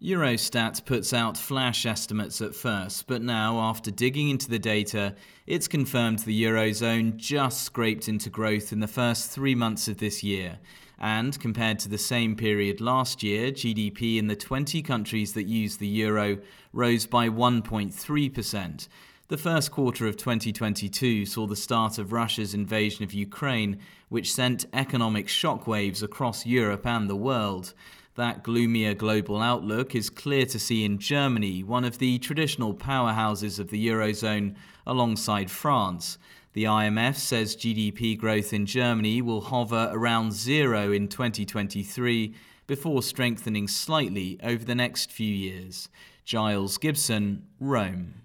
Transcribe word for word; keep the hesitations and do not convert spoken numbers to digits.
Eurostat puts out flash estimates at first, but now, after digging into the data, it's confirmed the Eurozone just scraped into growth in the first three months of this year. And compared to the same period last year, G D P in the twenty countries that use the euro rose by one point three percent. The first quarter of twenty twenty-two saw the start of Russia's invasion of Ukraine, which sent economic shockwaves across Europe and the world. That gloomier global outlook is clear to see in Germany, one of the traditional powerhouses of the Eurozone, alongside France. The I M F says G D P growth in Germany will hover around zero in twenty twenty-three before strengthening slightly over the next few years. Giles Gibson, Rome.